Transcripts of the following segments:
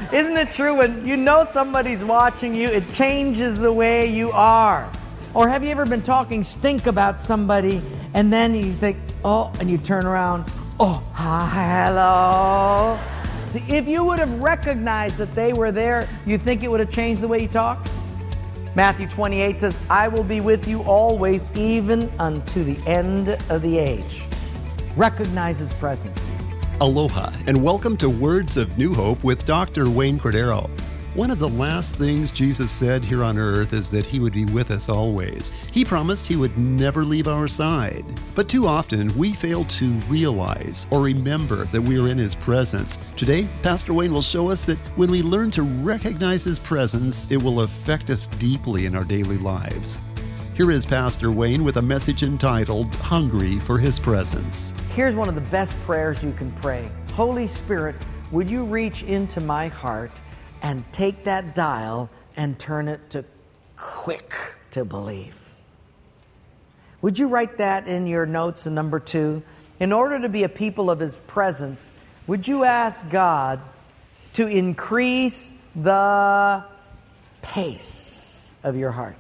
Isn't it true when you know somebody's watching you, it changes the way you are? Or have you ever been talking stink about somebody and then you think, oh, and you turn around, oh, hi, hello. See, if you would have recognized that they were there, you think it would have changed the way you talk? Matthew 28 says, I will be with you always, even unto the end of the age. Recognize His presence. Aloha, and welcome to Words of New Hope with Dr. Wayne Cordero. One of the last things Jesus said here on earth is that He would be with us always. He promised He would never leave our side. But too often, we fail to realize or remember that we are in His presence. Today, Pastor Wayne will show us that when we learn to recognize His presence, it will affect us deeply in our daily lives. Here is Pastor Wayne with a message entitled, Hungry for His Presence. Here's one of the best prayers you can pray. Holy Spirit, would you reach into my heart and take that dial and turn it to quick to believe? Would you write that in your notes in number 2? In order to be a people of His presence, would you ask God to increase the pace of your heart?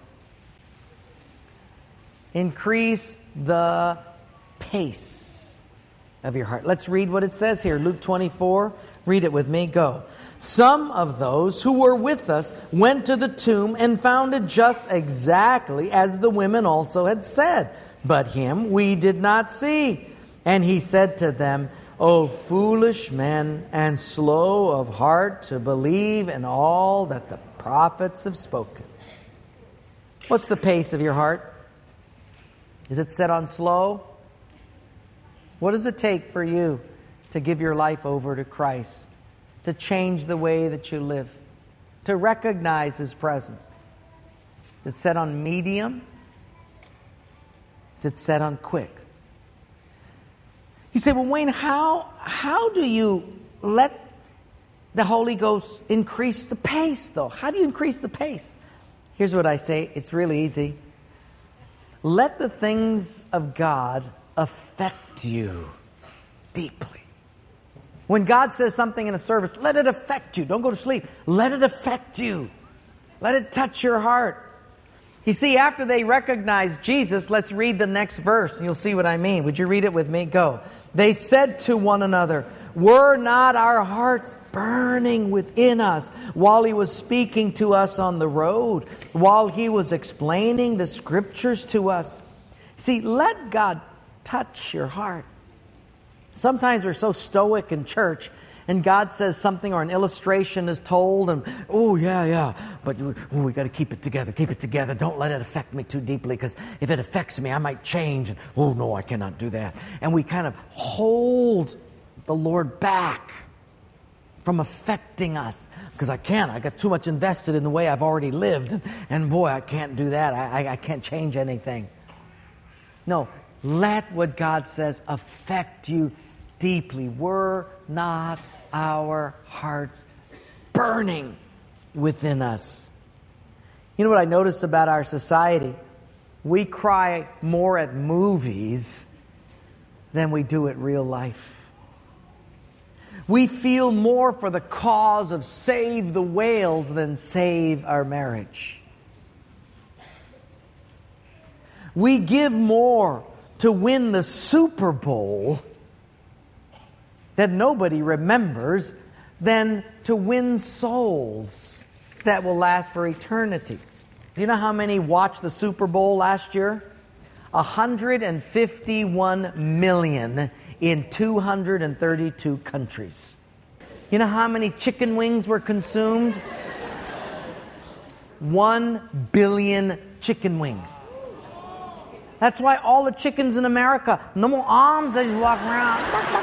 Increase the pace of your heart. Let's read what it says here. Luke 24. Read it with me. Go. Some of those who were with us went to the tomb and found it just exactly as the women also had said. But Him we did not see. And He said to them, O foolish men and slow of heart to believe in all that the prophets have spoken. What's the pace of your heart? Is it set on slow? What does it take for you to give your life over to Christ? To change the way that you live? To recognize His presence? Is it set on medium? Is it set on quick? You say, well, Wayne, how do you let the Holy Ghost increase the pace, though? How do you increase the pace? Here's what I say. It's really easy. Let the things of God affect you deeply. When God says something in a service, let it affect you. Don't go to sleep. Let it affect you. Let it touch your heart. You see, after they recognized Jesus, let's read the next verse, and you'll see what I mean. Would you read it with me? Go. They said to one another, were not our hearts burning within us while He was speaking to us on the road, while He was explaining the Scriptures to us? See, let God touch your heart. Sometimes we're so stoic in church, and God says something or an illustration is told, and but we got to keep it together. Don't let it affect me too deeply, because if it affects me, I might change. And no, I cannot do that. And we kind of hold the Lord back from affecting us, because I got too much invested in the way I've already lived, and boy, I can't do that. I can't change anything. No, let what God says affect you deeply. Were not our hearts burning within us? You know what I notice about our society? We cry more at movies than we do at real life. We feel more for the cause of save the whales than save our marriage. We give more to win the Super Bowl that nobody remembers than to win souls that will last for eternity. Do you know how many watched the Super Bowl last year? 151 million in 232 countries. You know how many chicken wings were consumed? 1 billion chicken wings. That's why all the chickens in America, no more arms, they just walk around.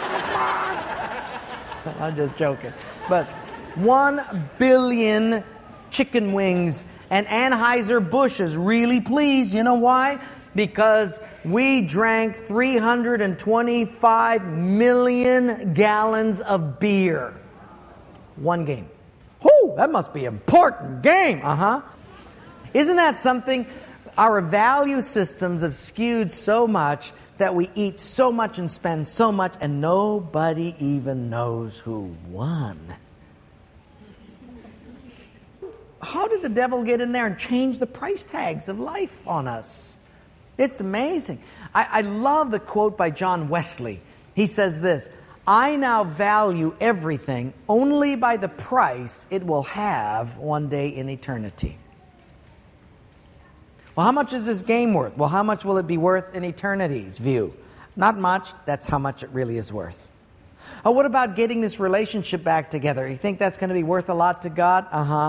I'm just joking. But 1 billion chicken wings, and Anheuser-Busch is really pleased. You know why? Because we drank 325 million gallons of beer. One game. Whoo, that must be an important game. Isn't that something? Our value systems have skewed so much that we eat so much and spend so much, and nobody even knows who won. how did the devil get in there and change the price tags of life on us? It's amazing. I love the quote by John Wesley. He says this, "I now value everything only by the price it will have one day in eternity." Well, how much is this game worth? Well, how much will it be worth in eternity's view? Not much. That's how much it really is worth. Oh, what about getting this relationship back together? You think that's going to be worth a lot to God?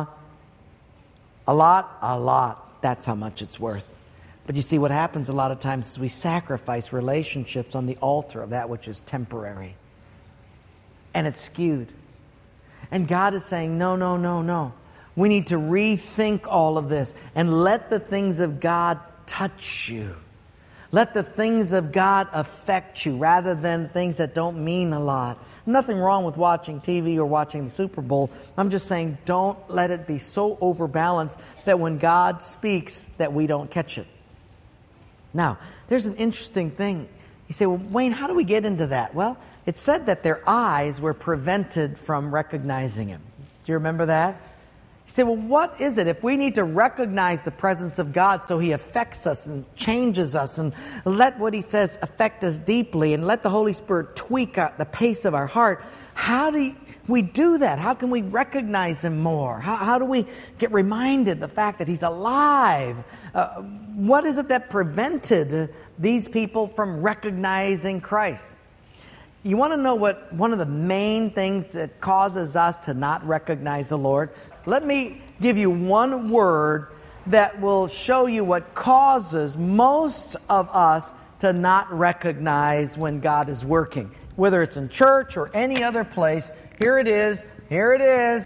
A lot? A lot. That's how much it's worth. But you see, what happens a lot of times is we sacrifice relationships on the altar of that which is temporary. And it's skewed. And God is saying, no, no, no, no. We need to rethink all of this and let the things of God touch you. Let the things of God affect you rather than things that don't mean a lot. Nothing wrong with watching TV or watching the Super Bowl. I'm just saying don't let it be so overbalanced that when God speaks that we don't catch it. Now, there's an interesting thing. You say, well, Wayne, how do we get into that? Well, it said that their eyes were prevented from recognizing Him. Do you remember that? You say, well, what is it? If we need to recognize the presence of God so He affects us and changes us and let what He says affect us deeply and let the Holy Spirit tweak the pace of our heart, how do we do that? How can we recognize Him more? How do we get reminded the fact that He's alive? What is it that prevented these people from recognizing Christ? You want to know what one of the main things that causes us to not recognize the Lord? Let me give you one word that will show you what causes most of us to not recognize when God is working. Whether it's in church or any other place, here it is. Here it is.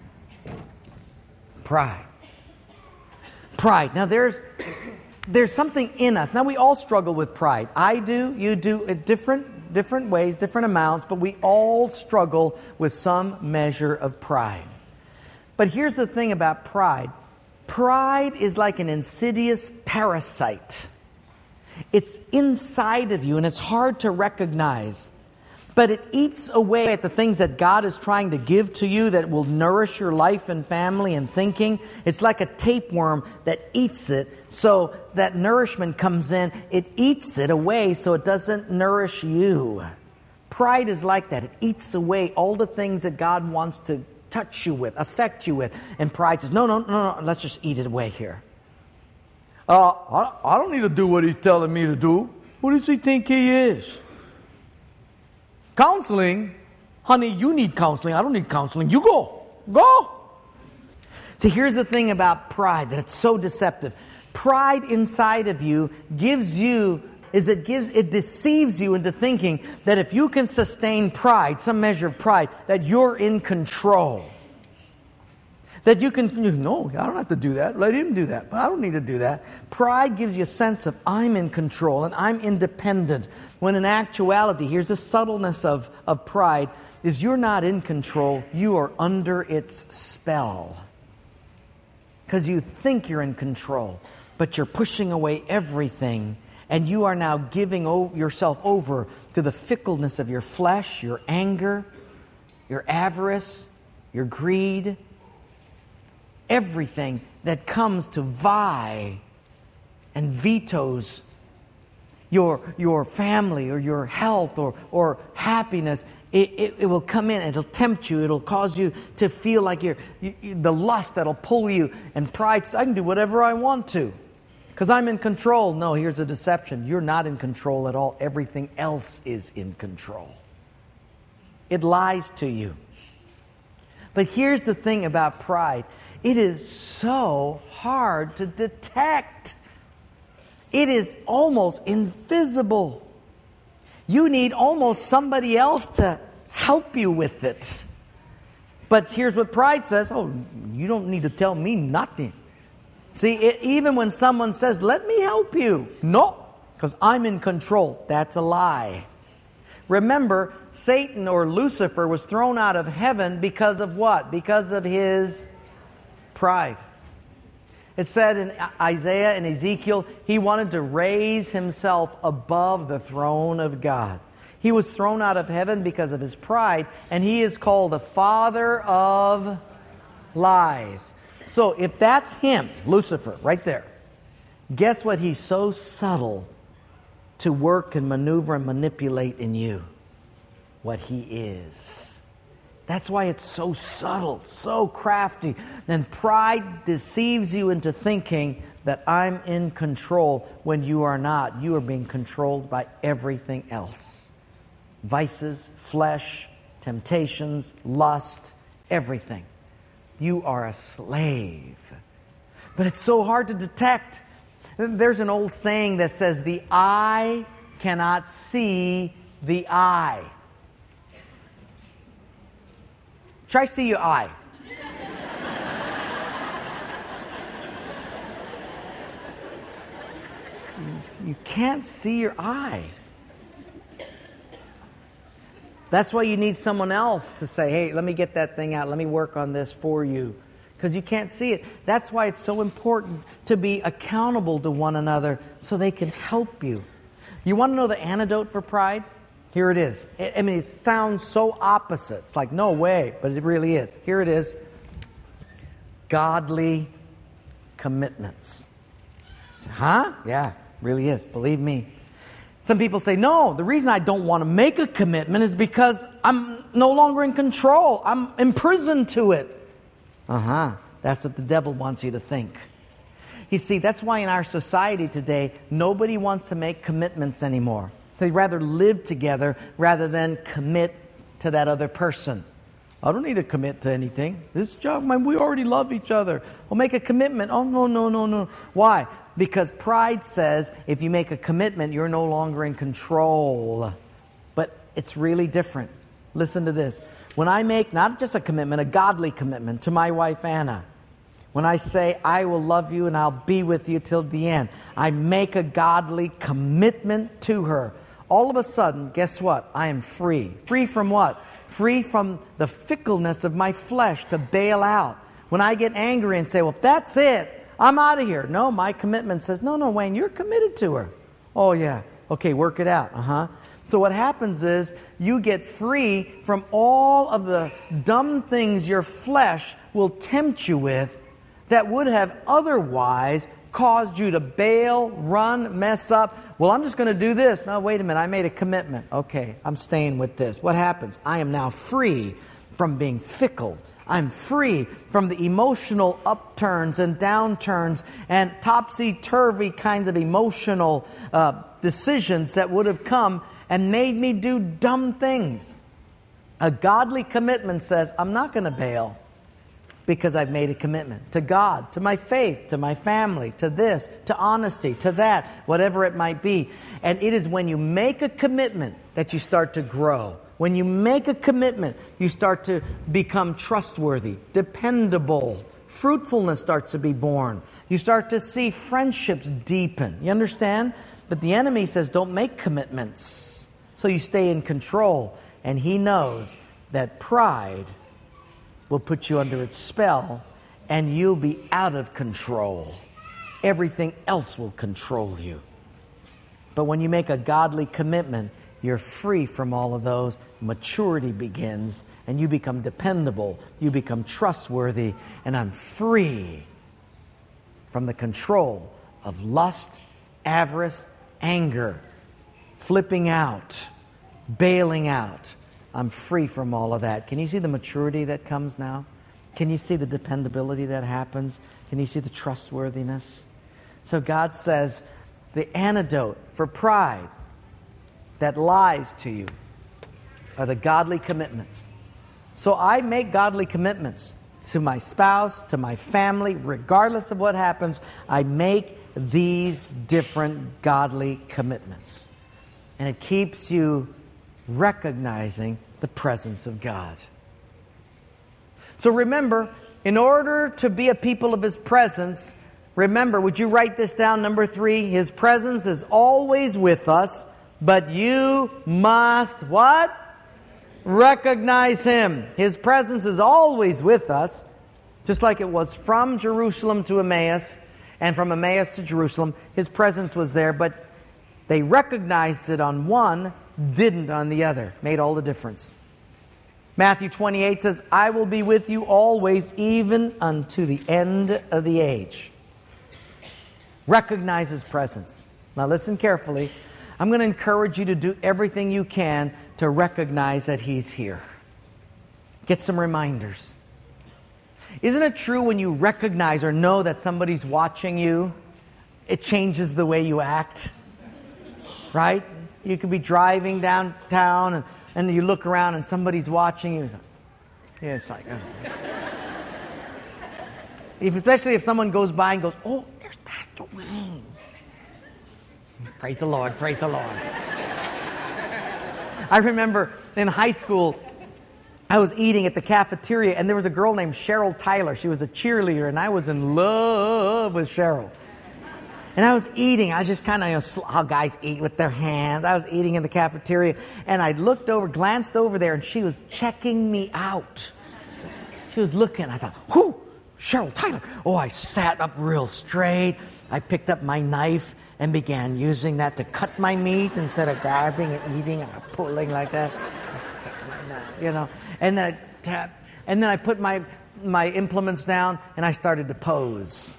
Pride. Pride. Now there's something in us. Now we all struggle with pride. I do, you do, at different ways, different amounts, but we all struggle with some measure of pride. But here's the thing about pride. Pride is like an insidious parasite. It's inside of you and it's hard to recognize. But it eats away at the things that God is trying to give to you that will nourish your life and family and thinking. It's like a tapeworm that eats it so that nourishment comes in. It eats it away so it doesn't nourish you. Pride is like that. It eats away all the things that God wants to touch you with, affect you with. And pride says, no, let's just eat it away here. I don't need to do what He's telling me to do. Who does He think He is? Counseling? Honey, you need counseling. I don't need counseling. You go. Go. See, here's the thing about pride, that it's so deceptive. Pride inside of you it deceives you into thinking that if you can sustain pride, some measure of pride, that you're in control. That you can, no, I don't have to do that. Let Him do that. But I don't need to do that. Pride gives you a sense of I'm in control and I'm independent. When in actuality, here's the subtleness of pride, is you're not in control. You are under its spell. Because you think you're in control, but you're pushing away everything. And you are now giving yourself over to the fickleness of your flesh, your anger, your avarice, your greed, everything that comes to vie and vetoes your family or your health or happiness. It will come in, it'll tempt you, it'll cause you to feel like the lust that'll pull you. And pride says, I can do whatever I want to. Because I'm in control. No, here's a deception. You're not in control at all. Everything else is in control. It lies to you. But here's the thing about pride. It is so hard to detect. It is almost invisible. You need almost somebody else to help you with it. But here's what pride says. Oh, you don't need to tell me nothing. See, even when someone says, let me help you. No, because I'm in control. That's a lie. Remember, Satan or Lucifer was thrown out of heaven because of what? Because of his pride. It said in Isaiah and Ezekiel, he wanted to raise himself above the throne of God. He was thrown out of heaven because of his pride, and he is called the father of lies. So if that's him, Lucifer, right there, guess what he's so subtle to work and maneuver and manipulate in you? What he is. That's why it's so subtle, so crafty. And pride deceives you into thinking that I'm in control when you are not. You are being controlled by everything else. Vices, flesh, temptations, lust, everything. You are a slave. But it's so hard to detect. There's an old saying that says, the eye cannot see the eye. Try see your eye. You can't see your eye. That's why you need someone else to say, hey, let me get that thing out. Let me work on this for you. Because you can't see it. That's why it's so important to be accountable to one another so they can help you. You want to know the antidote for pride? Here it is. I mean, it sounds so opposite. It's like, no way, but it really is. Here it is. Godly commitments. Huh? Yeah, really is. Believe me. Some people say, no, the reason I don't want to make a commitment is because I'm no longer in control. I'm imprisoned to it. That's what the devil wants you to think. You see, that's why in our society today, nobody wants to make commitments anymore. They'd rather live together rather than commit to that other person. I don't need to commit to anything. This job, man, we already love each other. We'll make a commitment. Oh, no. Why? Because pride says if you make a commitment, you're no longer in control. But it's really different. Listen to this. When I make not just a commitment, a godly commitment to my wife, Anna, when I say, I will love you and I'll be with you till the end, I make a godly commitment to her. All of a sudden, guess what? I am free. Free from what? Free from the fickleness of my flesh to bail out. When I get angry and say, well, if that's it, I'm out of here. No, my commitment says, no, Wayne, you're committed to her. Oh, yeah. Okay, work it out. So what happens is you get free from all of the dumb things your flesh will tempt you with that would have otherwise caused you to bail, run, mess up. Well, I'm just going to do this. No, wait a minute. I made a commitment. Okay, I'm staying with this. What happens? I am now free from being fickle. I'm free from the emotional upturns and downturns and topsy-turvy kinds of emotional decisions that would have come and made me do dumb things. A godly commitment says, I'm not going to bail because I've made a commitment to God, to my faith, to my family, to this, to honesty, to that, whatever it might be. And it is when you make a commitment that you start to grow. When you make a commitment, you start to become trustworthy, dependable. Fruitfulness starts to be born. You start to see friendships deepen. You understand? But the enemy says, don't make commitments. So you stay in control. And he knows that pride will put you under its spell and you'll be out of control. Everything else will control you. But when you make a godly commitment, you're free from all of those. Maturity begins and you become dependable. You become trustworthy. And I'm free from the control of lust, avarice, anger, flipping out, bailing out. I'm free from all of that. Can you see the maturity that comes now? Can you see the dependability that happens? Can you see the trustworthiness? So God says the antidote for pride that lies to you are the godly commitments. So I make godly commitments to my spouse, to my family, regardless of what happens. I make these different godly commitments. And it keeps you recognizing the presence of God. So remember, in order to be a people of His presence, remember, would you write this down, number 3? His presence is always with us, but you must, what? Recognize Him. His presence is always with us, just like it was from Jerusalem to Emmaus, and from Emmaus to Jerusalem. His presence was there, but they recognized it on one, didn't on the other. Made all the difference. Matthew 28 says, I will be with you always, even unto the end of the age. Recognize His presence. Now listen carefully. I'm going to encourage you to do everything you can to recognize that He's here. Get some reminders. Isn't it true when you recognize or know that somebody's watching you, it changes the way you act? Right? You could be driving downtown and you look around and somebody's watching you. Yeah, it's like... Especially if someone goes by and goes, oh, there's Pastor Wayne. Praise the Lord, praise the Lord. I remember in high school, I was eating at the cafeteria, and there was a girl named Cheryl Tyler. She was a cheerleader, and I was in love with Cheryl. And I was eating. I was just kind of, how guys eat with their hands. I was eating in the cafeteria, and I glanced over there, and she was checking me out. She was looking. I thought, whoo, Cheryl Tyler. Oh, I sat up real straight. I picked up my knife and began using that to cut my meat instead of grabbing and eating or pulling like that. You know. And then I tapped, and then I put my implements down, and I started to pose.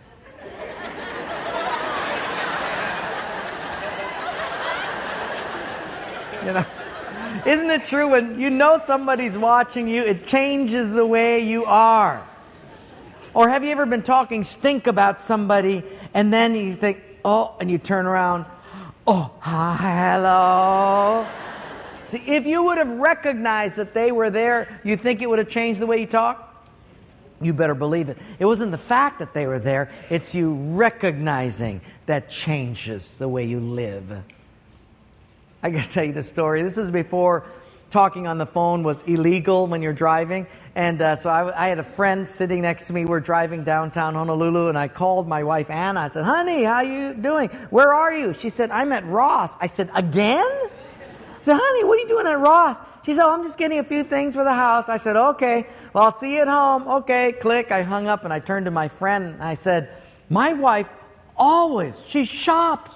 You know, isn't it true when you know somebody's watching you, it changes the way you are? Or have you ever been talking stink about somebody, and then you think, oh, and you turn around, oh, hi, hello. See, if you would have recognized that they were there, you think it would have changed the way you talk? You better believe it. It wasn't the fact that they were there, it's you recognizing that changes the way you live. I got to tell you the story. This is before talking on the phone was illegal when you're driving. And so I had a friend sitting next to me. We're driving downtown Honolulu, and I called my wife, Anna. I said, honey, how you doing? Where are you? She said, I'm at Ross. I said, again? I said, honey, what are you doing at Ross? She said, oh, I'm just getting a few things for the house. I said, okay, well, I'll see you at home. Okay, click. I hung up, and I turned to my friend, and I said, my wife always, she shops.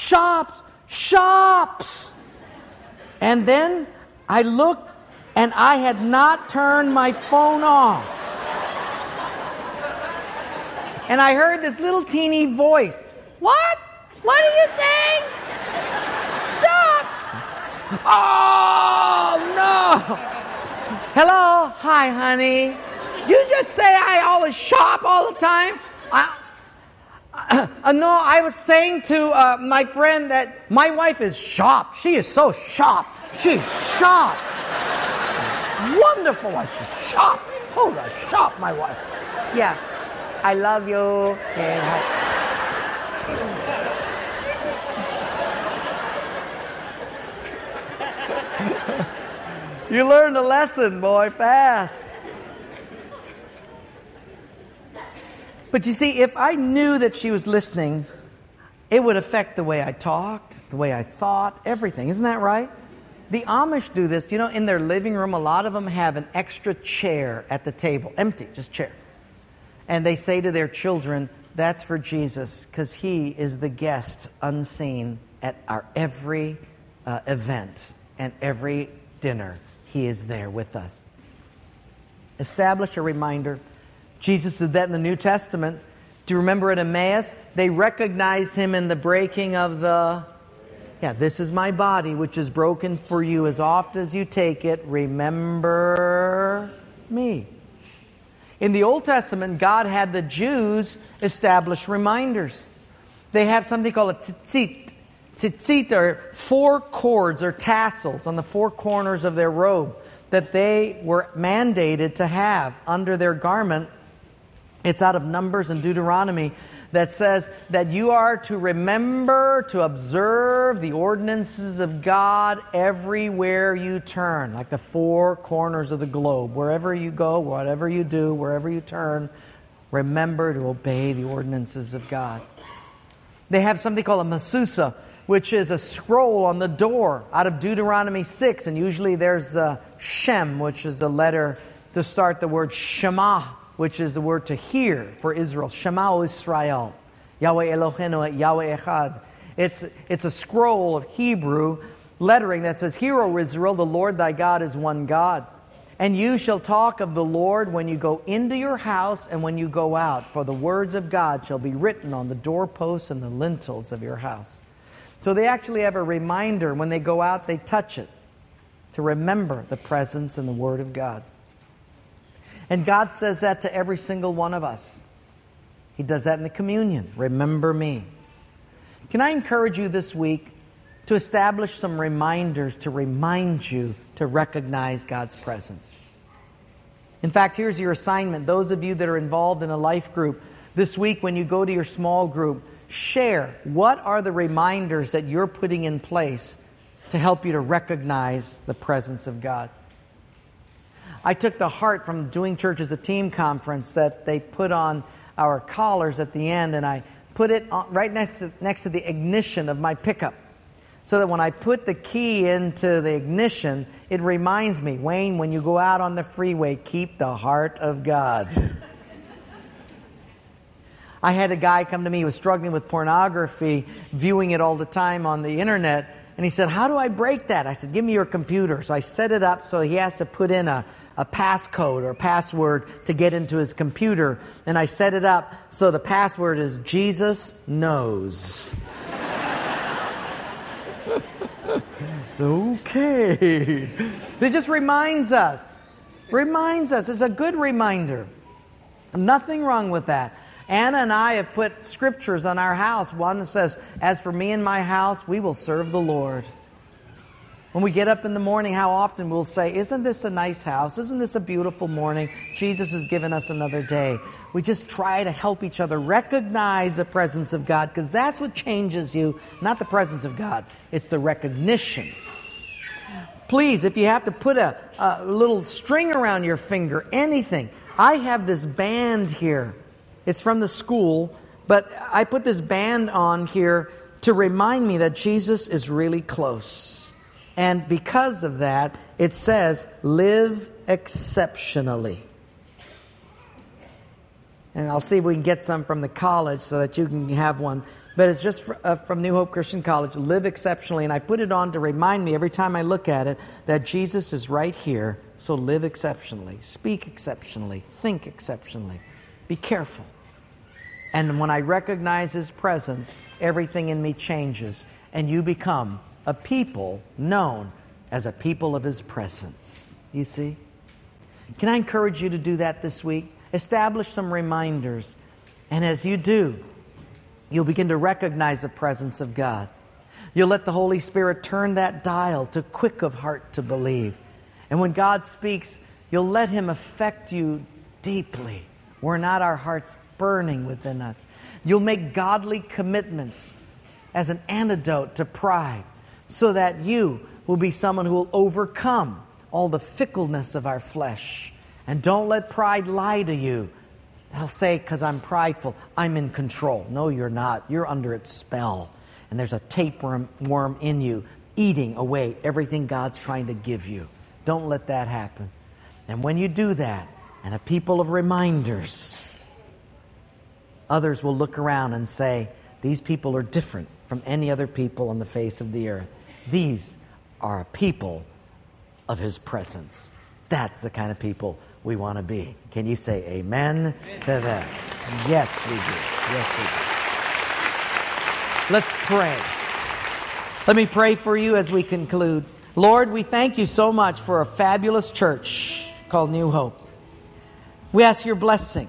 And then I looked, and I had not turned my phone off. And I heard this little teeny voice. What? What are you saying? Shop! Oh, no! Hello? Hi, honey. Did you just say I always shop all the time? No, I was saying to my friend that my wife is shop. She is so shop. She's shop. Wonderful. She's shop. Oh, the shop, my wife. Yeah. I love you. Yeah. You learned a lesson, boy, fast. But you see, if I knew that she was listening, it would affect the way I talked, the way I thought, everything. Isn't that right? The Amish do this. You know, in their living room, a lot of them have an extra chair at the table. Empty, just chair. And they say to their children, that's for Jesus, because He is the guest unseen at our every event and every dinner. He is there with us. Establish a reminder. Jesus did that in the New Testament. Do you remember at Emmaus? They recognized Him in the breaking of the... Yeah, this is my body, which is broken for you. As oft as you take it, remember me. In the Old Testament, God had the Jews establish reminders. They have something called a tzitzit. Tzitzit are 4 cords or tassels on the 4 corners of their robe that they were mandated to have under their garment. It's out of Numbers and Deuteronomy that says that you are to remember to observe the ordinances of God everywhere you turn, like the 4 corners of the globe. Wherever you go, whatever you do, wherever you turn, remember to obey the ordinances of God. They have something called a masusa, which is a scroll on the door out of Deuteronomy 6. And usually there's Shem, which is the letter to start the word Shema, which is the word to hear for Israel. Shema Israel, Yahweh Eloheinu, Yahweh Echad. It's a scroll of Hebrew lettering that says, Hear, O Israel, the Lord thy God is one God. And you shall talk of the Lord when you go into your house and when you go out, for the words of God shall be written on the doorposts and the lintels of your house. So they actually have a reminder. When they go out, they touch it to remember the presence and the Word of God. And God says that to every single one of us. He does that in the communion. Remember me. Can I encourage you this week to establish some reminders to remind you to recognize God's presence? In fact, here's your assignment. Those of you that are involved in a life group, this week when you go to your small group, share what are the reminders that you're putting in place to help you to recognize the presence of God. I took the heart from doing church as a team conference that they put on our collars at the end, and I put it on, right next to the ignition of my pickup, so that when I put the key into the ignition, it reminds me, Wayne, when you go out on the freeway, keep the heart of God. I had a guy come to me who was struggling with pornography, viewing it all the time on the internet, and he said, how do I break that? I said, give me your computer. So I set it up so he has to put in a passcode or password to get into his computer. And I set it up so the password is Jesus knows. Okay. It just reminds us. It's a good reminder. Nothing wrong with that. Anna and I have put scriptures on our house. One that says, as for me and my house, we will serve the Lord. When we get up in the morning, how often we'll say, isn't this a nice house? Isn't this a beautiful morning? Jesus has given us another day. We just try to help each other recognize the presence of God, because that's what changes you, not the presence of God. It's the recognition. Please, if you have to put a little string around your finger, anything. I have this band here. It's from the school, but I put this band on here to remind me that Jesus is really close. And because of that, it says, live exceptionally. And I'll see if we can get some from the college so that you can have one. But it's just from New Hope Christian College, live exceptionally. And I put it on to remind me every time I look at it that Jesus is right here. So live exceptionally, speak exceptionally, think exceptionally. Be careful. And when I recognize His presence, everything in me changes. And you become a people known as a people of His presence. You see? Can I encourage you to do that this week? Establish some reminders. And as you do, you'll begin to recognize the presence of God. You'll let the Holy Spirit turn that dial to quick of heart to believe. And when God speaks, you'll let Him affect you deeply. We're not our hearts burning within us. You'll make godly commitments as an antidote to pride, so that you will be someone who will overcome all the fickleness of our flesh. And don't let pride lie to you. They'll say, because I'm prideful, I'm in control. No, you're not. You're under its spell. And there's a tapeworm in you eating away everything God's trying to give you. Don't let that happen. And when you do that, and a people of reminders, others will look around and say, these people are different from any other people on the face of the earth. These are a people of His presence. That's the kind of people we want to be. Can you say amen to that? Yes, we do. Yes, we do. Let's pray. Let me pray for you as we conclude. Lord, we thank You so much for a fabulous church called New Hope. We ask Your blessing.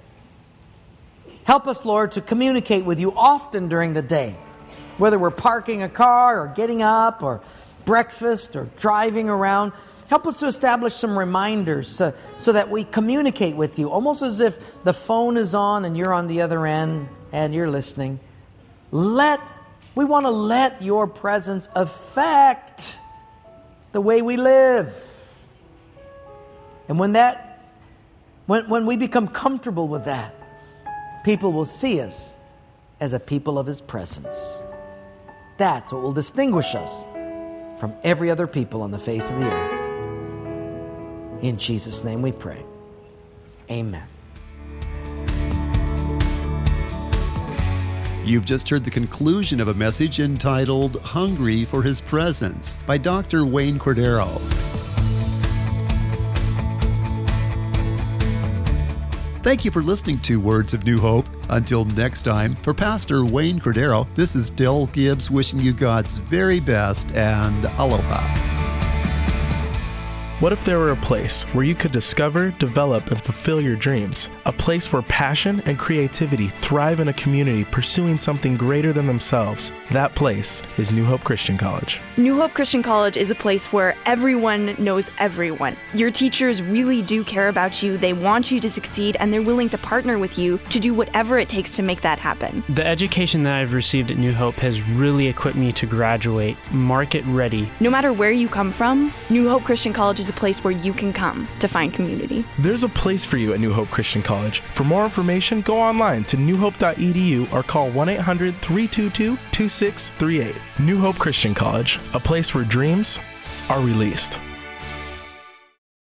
Help us, Lord, to communicate with You often during the day, whether we're parking a car or getting up or breakfast or driving around. Help us to establish some reminders so that we communicate with You, almost as if the phone is on and you're on the other end and you're listening. We want to let Your presence affect the way we live. And when we become comfortable with that, people will see us as a people of His presence. That's what will distinguish us from every other people on the face of the earth. In Jesus' name we pray. Amen. You've just heard the conclusion of a message entitled Hungry for His Presence by Dr. Wayne Cordero. Thank you for listening to Words of New Hope. Until next time, for Pastor Wayne Cordero, this is Del Gibbs wishing you God's very best and aloha. What if there were a place where you could discover, develop, and fulfill your dreams? A place where passion and creativity thrive in a community pursuing something greater than themselves. That place is New Hope Christian College. New Hope Christian College is a place where everyone knows everyone. Your teachers really do care about you, they want you to succeed, and they're willing to partner with you to do whatever it takes to make that happen. The education that I've received at New Hope has really equipped me to graduate market ready. No matter where you come from, New Hope Christian College is a place where you can come to find community. There's a place for you at New Hope Christian College. For more information, go online to newhope.edu or call 1-800-322-2638. New Hope Christian College, a place where dreams are released.